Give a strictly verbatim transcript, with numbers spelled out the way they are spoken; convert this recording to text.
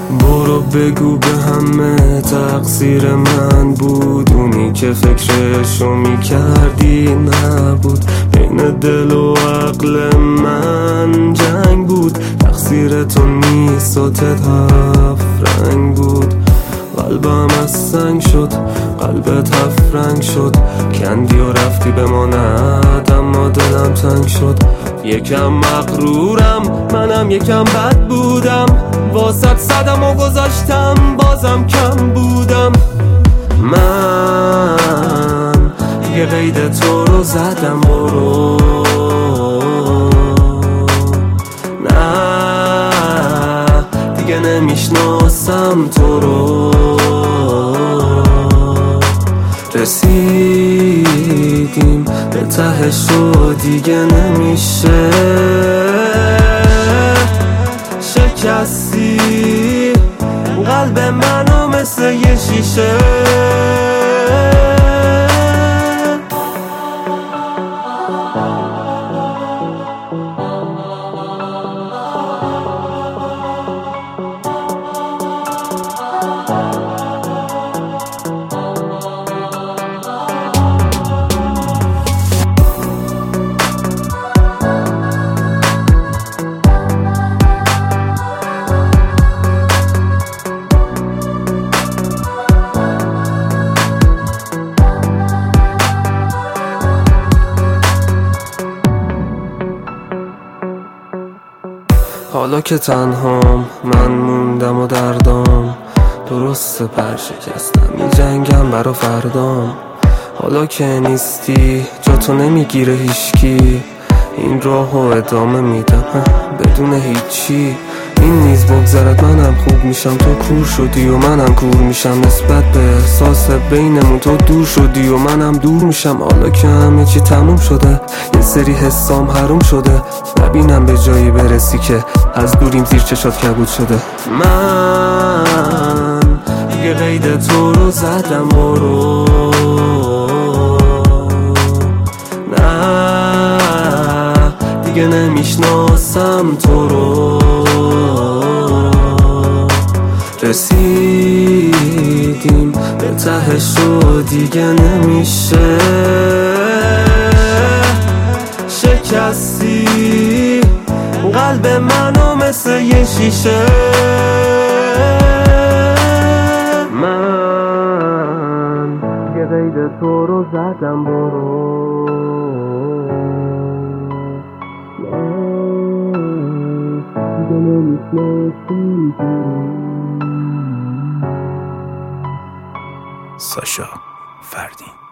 برو بگو به همه تقصیر من بود، اونی که فکرشو میکردی نبود. بین دل و عقل من جنگ بود، تقصیر تو نیست و هفت رنگ بود. قلبم از سنگ شد، قلبت هفت رنگ شد، کندی و رفتی بماند اما دلم تنگ شد. یکم مغرورم منم، یکم بد بودم، واسط صدم و گذاشتم بازم کم بودم. من دیگه قید تو رو زدم برو، نه دیگه نمیشناسم تو رو. رسیدیم به تهش و دیگه نمیشه، شکستی قلب منو مثل یه شیشه. حالا که تنهام من موندم و دردام، درسته پر شکستم می جنگم برا فردام. حالا که نیستی جا تو نمیگیره هیچکی، این راهو ادامه میدم بدون هیچی. این نیز بگذرد منم خوب میشم، تو کور شدی و منم کور میشم. نسبت به احساس بینمون تو دور شدی و منم دور میشم. حالا که همه چی تموم شده، یه سری حسام حروم شده، نبینم به جایی برسی که از دوریم زیر چشات کبود شده. من دیگه قید تو رو زدم برو، نه دیگه نمیشناسم تو رو. رسیدیم به تهش و دیگه نمیشه، شکستی قلب منو مثل یه شیشه. من یه قید تو رو زدم برو، دیگه نمیشناسی. ساشا فردین.